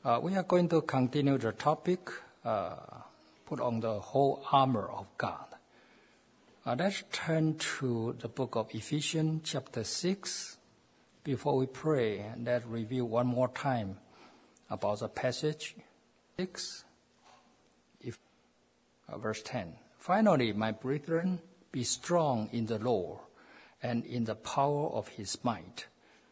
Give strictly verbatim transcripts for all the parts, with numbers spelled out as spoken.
Uh, we are going to continue the topic, uh, put on the whole armor of God. Uh, let's turn to the book of Ephesians chapter six. Before we pray, let's review one more time about the passage. six, if, uh, verse ten. Finally, my brethren, be strong in the Lord and in the power of his might.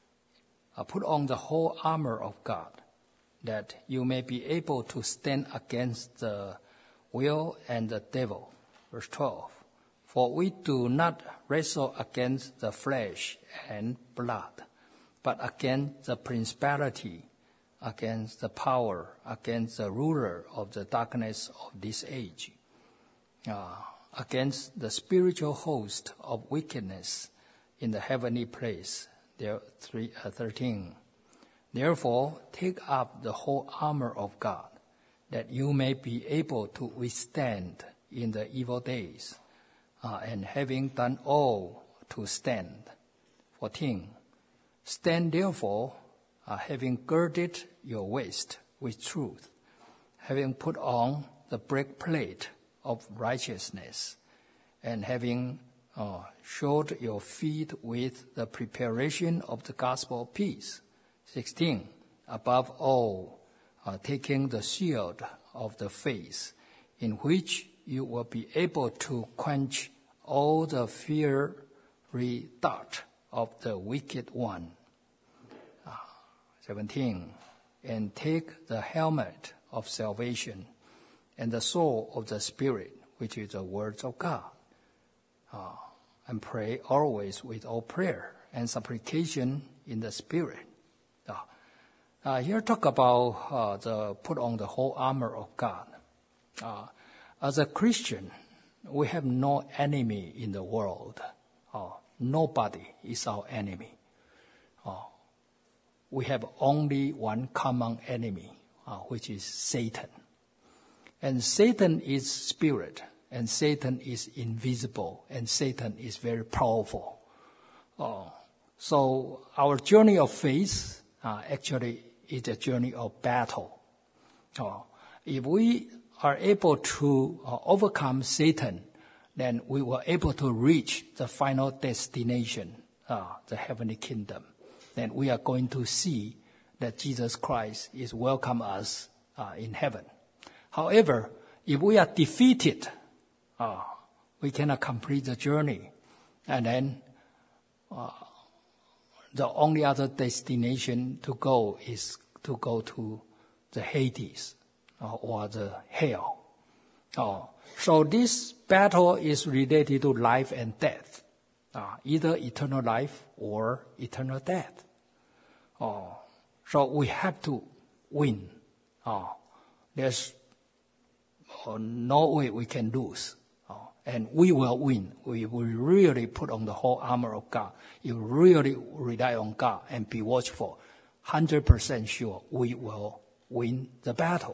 Uh, put on the whole armor of God, that you may be able to stand against the will and the devil. Verse twelve. For we do not wrestle against the flesh and blood, but against the principality, against the power, against the ruler of the darkness of this age, uh, against the spiritual host of wickedness in the heavenly place. There, three, uh, thirteen. Therefore, take up the whole armor of God, that you may be able to withstand in the evil days, uh, and having done all, to stand. fourteen. Stand therefore, uh, having girded your waist with truth, having put on the breastplate of righteousness, and having uh, shod your feet with the preparation of the gospel of peace. sixteen. Above all, uh, taking the shield of the faith, in which you will be able to quench all the fiery dart of the wicked one. Uh, seventeen. And take the helmet of salvation and the sword of the Spirit, which is the words of God. Uh, and pray always with all prayer and supplication in the Spirit. Uh, uh, here talk about uh, the put on the whole armor of God. Uh, as a Christian, we have no enemy in the world. Uh, nobody is our enemy. Uh, we have only one common enemy, uh, which is Satan. And Satan is spirit, and Satan is invisible, and Satan is very powerful. Uh, so our journey of faith uh, actually is a journey of battle. Uh, if we are able to uh, overcome Satan, then we were able to reach the final destination, uh, the heavenly kingdom. Then we are going to see that Jesus Christ is welcome us uh, in heaven. However, if we are defeated, uh, we cannot complete the journey. And then uh, the only other destination to go is to go to the Hades uh, or the hell. Uh, so this battle is related to life and death, uh, either eternal life or eternal death. Uh, so we have to win. Uh, there's uh, no way we can lose. Uh, and we will win. We will really put on the whole armor of God. You really rely on God and be watchful. one hundred percent sure we will win the battle.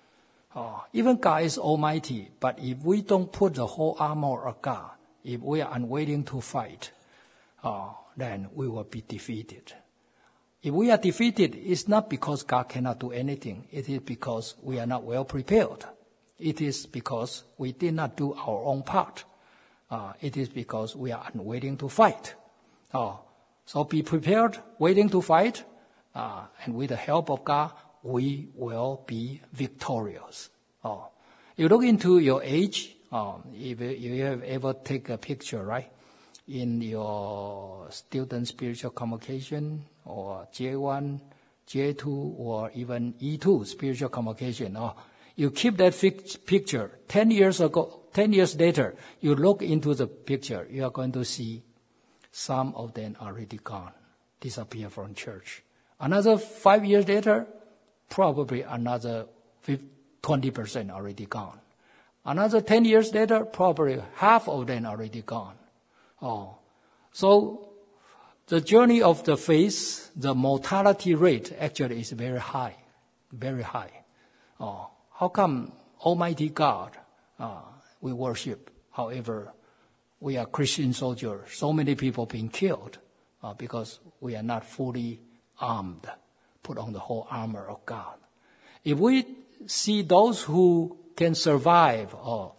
Uh, even God is almighty, but if we don't put the whole armor of God, if we are unwilling to fight, uh, then we will be defeated. If we are defeated, it's not because God cannot do anything. It is because we are not well prepared. It is because we did not do our own part. Uh, it is because we are unwilling to fight. Uh, so be prepared, waiting to fight, uh, and with the help of God, we will be victorious. Uh, you look into your age, um, if you have ever take a picture, right, in your student spiritual convocation, or J one, J two, or even E two spiritual convocation. Oh, you keep that fix- picture. Ten years ago, ten years later, you look into the picture, you are going to see some of them already gone, disappear from church. Another five years later, probably another twenty percent already gone. Another ten years later, probably half of them already gone. Oh, so the journey of the faith, the mortality rate actually is very high, very high. Oh, how come Almighty God uh, we worship? However, we are Christian soldiers. So many people being killed uh, because we are not fully armed, put on the whole armor of God. If we see those who can survive uh,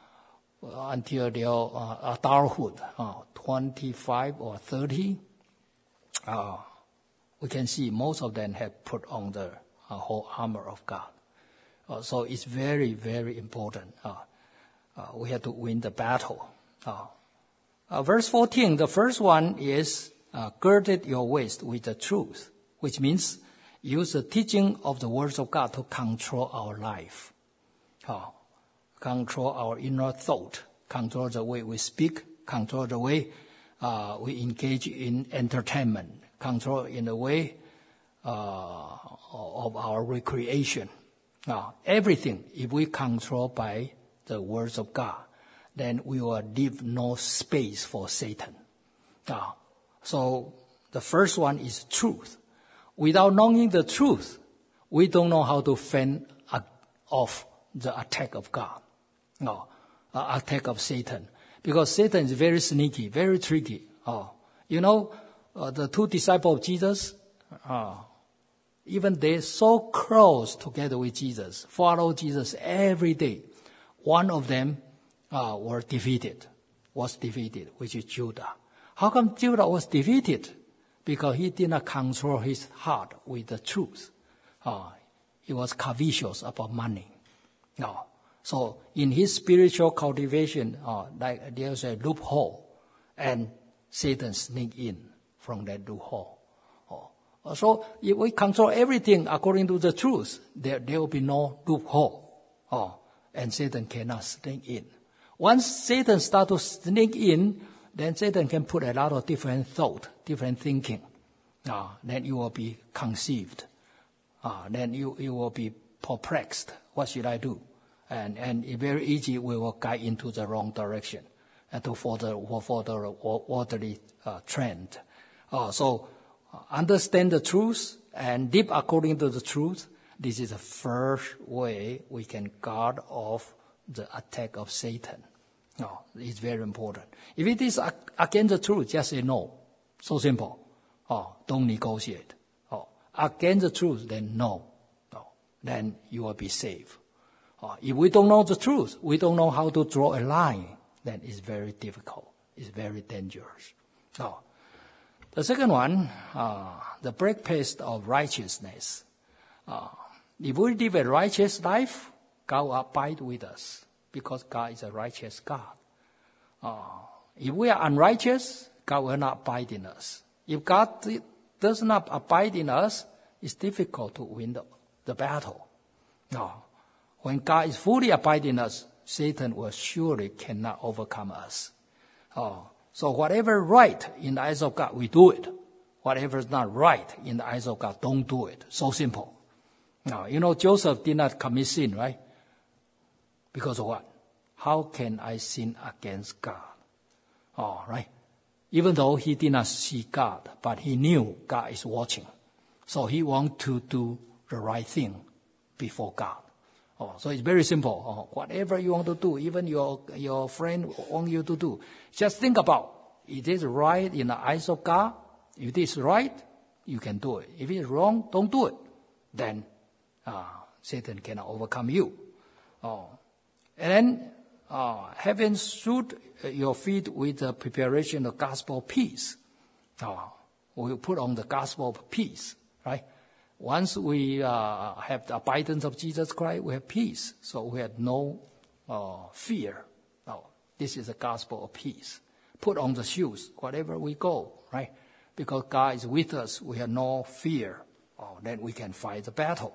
until their uh, adulthood, uh, twenty-five or thirty, uh, we can see most of them have put on the uh, whole armor of God. Uh, so it's very, very important. Uh, uh, we have to win the battle. Uh, uh, verse fourteen, the first one is uh, girded your waist with the truth, which means use the teaching of the words of God to control our life. Uh, control our inner thought, control the way we speak, control the way uh, we engage in entertainment, control in the way uh, of our recreation. Uh, everything, if we control by the words of God, then we will leave no space for Satan. Uh, so the first one is truth. Without knowing the truth, we don't know how to fend off the attack of God, no, uh, attack of Satan. Because Satan is very sneaky, very tricky. Oh, you know, uh, the two disciples of Jesus, uh, even they're so close together with Jesus, follow Jesus every day. One of them uh, were defeated, was defeated, which is Judah. How come Judah was defeated? Because he did not control his heart with the truth. Uh, he was covetous about money. No. So in his spiritual cultivation, uh, like there's a loophole, and Satan sneak in from that loophole. Oh. So if we control everything according to the truth, there, there will be no loophole. Oh. And Satan cannot sneak in. Once Satan starts to sneak in, then Satan can put a lot of different thought, different thinking. Uh, then you will be conceived. Uh, then you, you will be perplexed. What should I do? And, and it's very easy, we will guide into the wrong direction and to further, further orderly uh, trend. Uh, so uh, understand the truth and live according to the truth. This is the first way we can guard off the attack of Satan. No, it's very important. If it is against the truth, just say no. So simple. Oh, don't negotiate. Oh, against the truth, then no. No. Then you will be safe. Oh, if we don't know the truth, we don't know how to draw a line, then it's very difficult. It's very dangerous. Oh. The second one, uh, the breastplate of righteousness. Uh, if we live a righteous life, God will abide with us because God is a righteous God. Uh, if we are unrighteous, God will not abide in us. If God does not abide in us, it's difficult to win the, the battle. No. When God is fully abiding in us, Satan will surely cannot overcome us. Oh, so whatever right in the eyes of God, we do it. Whatever is not right in the eyes of God, don't do it. So simple. Now, you know, Joseph did not commit sin, right? Because of what? How can I sin against God? Oh, right? Even though he did not see God, but he knew God is watching. So he wanted to do the right thing before God. Oh, so it's very simple. Oh, whatever you want to do, even your your friend wants you to do, just think about, it is right in the eyes of God. If it is right, you can do it. If it is wrong, don't do it. Then uh, Satan cannot overcome you. Oh. And then uh, having shoot your feet with the preparation of gospel of peace. Oh, we put on the gospel of peace, right? Once we uh, have the abidance of Jesus Christ, we have peace. So we have no uh, fear. Oh, this is the gospel of peace. Put on the shoes, wherever we go, right? Because God is with us, we have no fear. Oh, then we can fight the battle.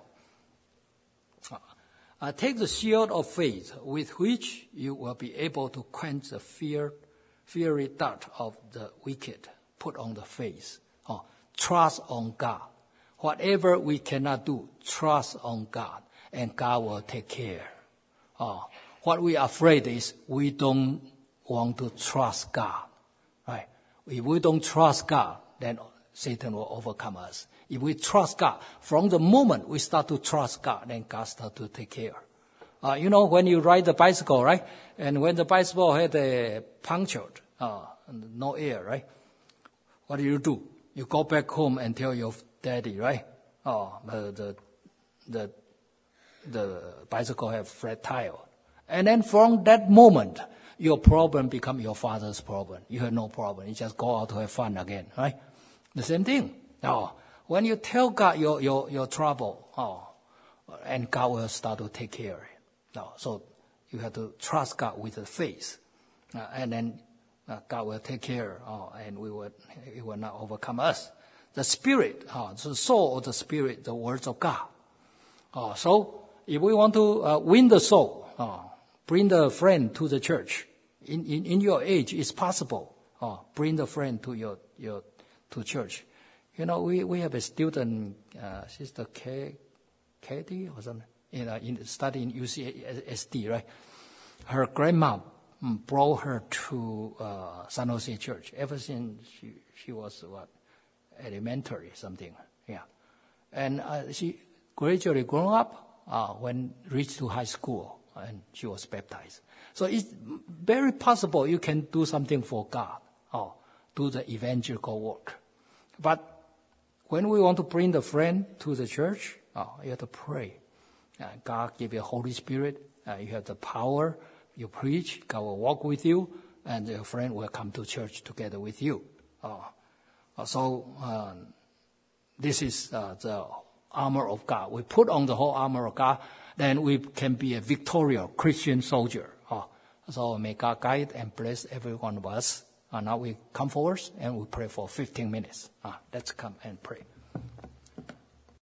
Uh, uh, take the shield of faith, with which you will be able to quench the fear, fiery dart of the wicked. Put on the faith. Oh, trust on God. Whatever we cannot do, trust on God, and God will take care. Oh, what we are afraid is we don't want to trust God, right? If we don't trust God, then Satan will overcome us. If we trust God, from the moment we start to trust God, then God starts to take care. Uh, you know, when you ride the bicycle, right? And when the bicycle had a punctured, uh, no air, right? What do you do? You go back home and tell your daddy, right? Oh, the, the, the the bicycle have flat tire. And then from that moment, your problem become your father's problem. You have no problem. You just go out to have fun again, right? The same thing. Oh, when you tell God your, your, your trouble, oh, and God will start to take care of it. No, so you have to trust God with the faith. Uh, and then uh, God will take care, oh, and we will, He will not overcome us. The Spirit, oh, the soul of the Spirit, the words of God. Oh, so if we want to uh, win the soul, oh, bring the friend to the church. In, in, in your age, it's possible. Oh, bring the friend to your, your to church. You know, we, we have a student, uh, Sister K, Katie or something, you know, in studying U C S D, right? Her grandma brought her to uh, San Jose Church ever since she she was what elementary something, yeah, and uh, she gradually grown up uh, when reached to high school and she was baptized. So it's very possible you can do something for God, or do the evangelical work. But when we want to bring the friend to the church, oh, you have to pray. Uh, God give you Holy Spirit. Uh, you have the power. You preach. God will walk with you, and your friend will come to church together with you. Uh, so um, this is uh, the armor of God. We put on the whole armor of God, then we can be a victorious Christian soldier. Uh, so may God guide and bless every one of us. Uh, now we come forward and we pray for fifteen minutes. Uh, let's come and pray.